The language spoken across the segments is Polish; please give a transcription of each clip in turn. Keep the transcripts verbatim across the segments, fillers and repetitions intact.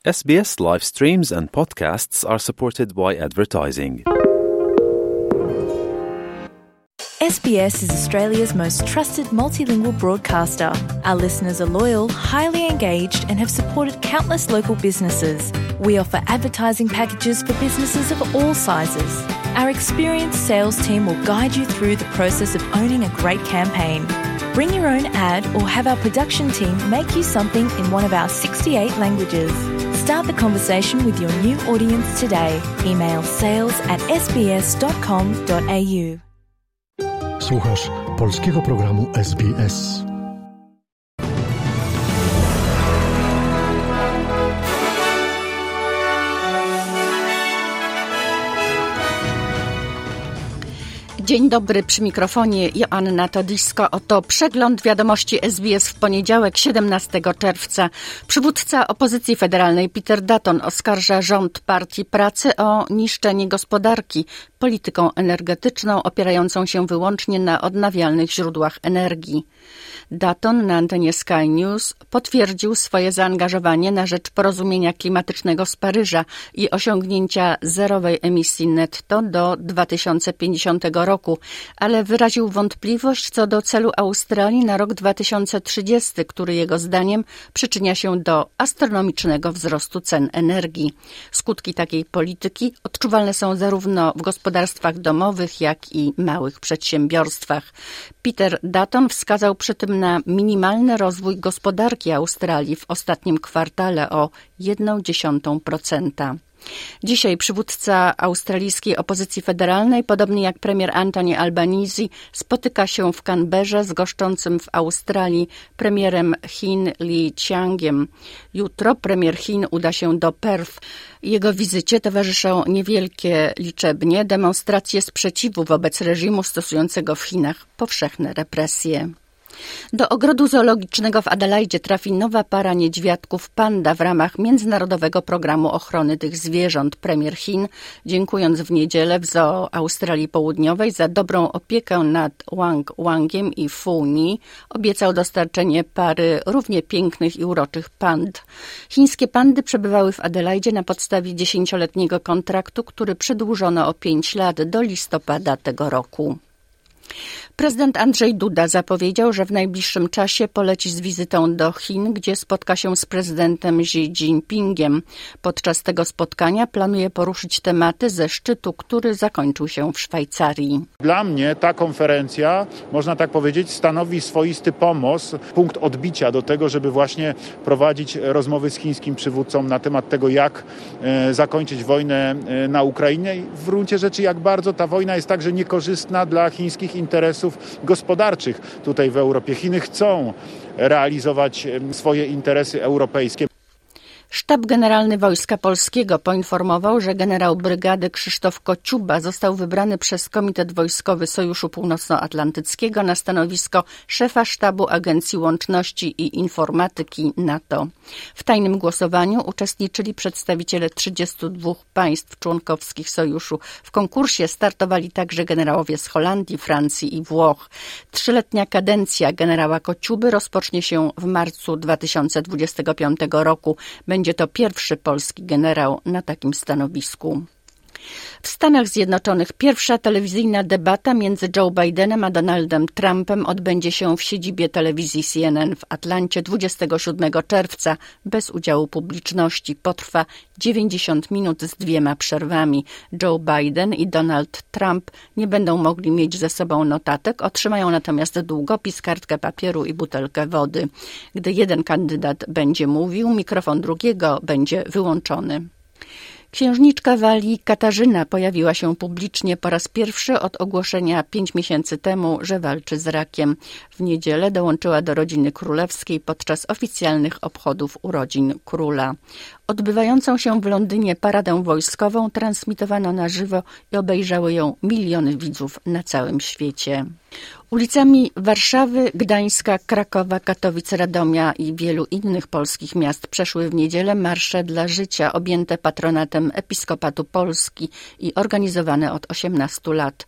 S B S live streams and podcasts are supported by advertising. S B S is Australia's most trusted multilingual broadcaster. Our listeners are loyal, highly engaged, and have supported countless local businesses. We offer advertising packages for businesses of all sizes. Our experienced sales team will guide you through the process of owning a great campaign. Bring your own ad or have our production team make you something in one of our sixty-eight languages. Start the conversation with your new audience today. Email sales at s b s dot com dot a u. Słuchasz polskiego programu S B S. Dzień dobry, przy mikrofonie Joanna Todisko. Oto przegląd wiadomości S B S w poniedziałek, siedemnastego czerwca. Przywódca opozycji federalnej Peter Dutton oskarża rząd Partii Pracy o niszczenie gospodarki polityką energetyczną opierającą się wyłącznie na odnawialnych źródłach energii. Dutton na antenie Sky News potwierdził swoje zaangażowanie na rzecz porozumienia klimatycznego z Paryża i osiągnięcia zerowej emisji netto do dwa tysiące pięćdziesiątego roku, ale wyraził wątpliwość co do celu Australii na rok dwa tysiące trzydziesty, który jego zdaniem przyczynia się do astronomicznego wzrostu cen energii. Skutki takiej polityki odczuwalne są zarówno w gospodarstwach domowych, jak i małych przedsiębiorstwach. Peter Dutton wskazał przy tym na minimalny rozwój gospodarki Australii w ostatnim kwartale o jedną dziesiątą procenta. Dzisiaj przywódca australijskiej opozycji federalnej, podobnie jak premier Anthony Albanese, spotyka się w Canberrze z goszczącym w Australii premierem Chin Li Qiangiem. Jutro premier Chin uda się do Perth. Jego wizycie towarzyszą niewielkie liczebnie demonstracje sprzeciwu wobec reżimu stosującego w Chinach powszechne represje. Do ogrodu zoologicznego w Adelaide trafi nowa para niedźwiadków panda w ramach Międzynarodowego Programu Ochrony tych Zwierząt. Premier Chin, dziękując w niedzielę w Zoo Australii Południowej za dobrą opiekę nad Wang Wangiem i Funi, obiecał dostarczenie pary równie pięknych i uroczych pand. Chińskie pandy przebywały w Adelaide na podstawie dziesięcioletniego kontraktu, który przedłużono o pięć lat do listopada tego roku. Prezydent Andrzej Duda zapowiedział, że w najbliższym czasie poleci z wizytą do Chin, gdzie spotka się z prezydentem Xi Jinpingiem. Podczas tego spotkania planuje poruszyć tematy ze szczytu, który zakończył się w Szwajcarii. Dla mnie ta konferencja, można tak powiedzieć, stanowi swoisty pomost, punkt odbicia do tego, żeby właśnie prowadzić rozmowy z chińskim przywódcą na temat tego, jak e, zakończyć wojnę e, na Ukrainie i w gruncie rzeczy jak bardzo ta wojna jest także niekorzystna dla chińskich interesów gospodarczych tutaj w Europie. Chiny chcą realizować swoje interesy europejskie. Sztab Generalny Wojska Polskiego poinformował, że generał brygady Krzysztof Kociuba został wybrany przez Komitet Wojskowy Sojuszu Północnoatlantyckiego na stanowisko szefa sztabu Agencji Łączności i Informatyki NATO. W tajnym głosowaniu uczestniczyli przedstawiciele trzydziestu dwóch państw członkowskich Sojuszu. W konkursie startowali także generałowie z Holandii, Francji i Włoch. Trzyletnia kadencja generała Kociuby rozpocznie się w marcu dwa tysiące dwudziestego piątego roku. Będzie to pierwszy polski generał na takim stanowisku. W Stanach Zjednoczonych pierwsza telewizyjna debata między Joe Bidenem a Donaldem Trumpem odbędzie się w siedzibie telewizji C N N w Atlancie dwudziestego siódmego czerwca bez udziału publiczności. Potrwa dziewięćdziesiąt minut z dwiema przerwami. Joe Biden i Donald Trump nie będą mogli mieć ze sobą notatek, otrzymają natomiast długopis, kartkę papieru i butelkę wody. Gdy jeden kandydat będzie mówił, mikrofon drugiego będzie wyłączony. Księżniczka Walii Katarzyna pojawiła się publicznie po raz pierwszy od ogłoszenia pięć miesięcy temu, że walczy z rakiem. W niedzielę dołączyła do rodziny królewskiej podczas oficjalnych obchodów urodzin króla. Odbywającą się w Londynie paradę wojskową transmitowano na żywo i obejrzały ją miliony widzów na całym świecie. Ulicami Warszawy, Gdańska, Krakowa, Katowic, Radomia i wielu innych polskich miast przeszły w niedzielę marsze dla życia objęte patronatem Episkopatu Polski i organizowane od osiemnastu lat.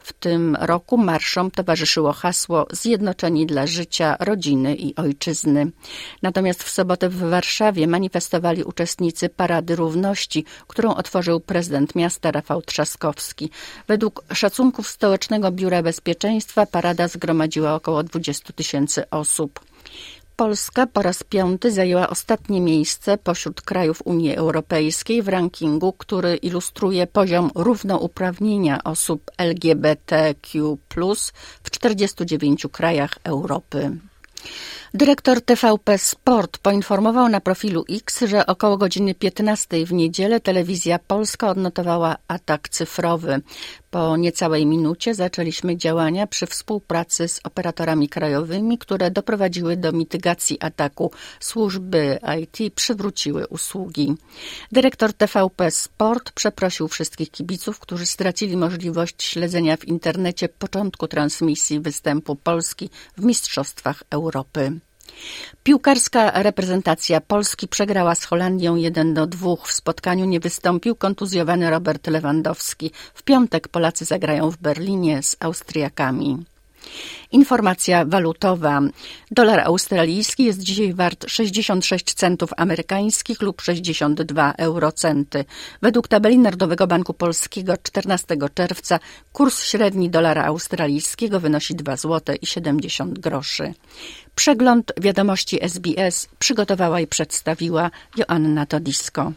W tym roku marszom towarzyszyło hasło Zjednoczeni dla życia, rodziny i ojczyzny. Natomiast w sobotę w Warszawie manifestowali uczestnicy Parady Równości, którą otworzył prezydent miasta Rafał Trzaskowski. Według szacunków Stołecznego Biura Bezpieczeństwa parada zgromadziła około dwadzieścia tysięcy osób. Polska po raz piąty zajęła ostatnie miejsce pośród krajów Unii Europejskiej w rankingu, który ilustruje poziom równouprawnienia osób L G B T Q plus, w czterdziestu dziewięciu krajach Europy. Dyrektor T V P Sport poinformował na profilu X, że około godziny piętnastej w niedzielę Telewizja Polska odnotowała atak cyfrowy. Po niecałej minucie zaczęliśmy działania przy współpracy z operatorami krajowymi, które doprowadziły do mitygacji ataku. Służby I T przywróciły usługi. Dyrektor T V P Sport przeprosił wszystkich kibiców, którzy stracili możliwość śledzenia w internecie początku transmisji występu Polski w Mistrzostwach Europy. Piłkarska reprezentacja Polski przegrała z Holandią jeden do dwóch. W spotkaniu nie wystąpił kontuzjowany Robert Lewandowski. W piątek Polacy zagrają w Berlinie z Austriakami. Informacja walutowa. Dolar australijski jest dzisiaj wart sześćdziesiąt sześć centów amerykańskich lub sześćdziesiąt dwa eurocenty. Według tabeli Narodowego Banku Polskiego czternastego czerwca kurs średni dolara australijskiego wynosi dwa złote i siedemdziesiąt groszy. Przegląd wiadomości S B S przygotowała i przedstawiła Joanna Todisko.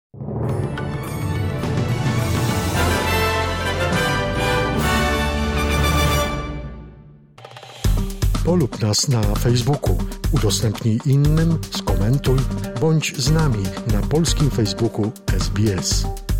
Polub nas na Facebooku, udostępnij innym, skomentuj, bądź z nami na polskim Facebooku S B S.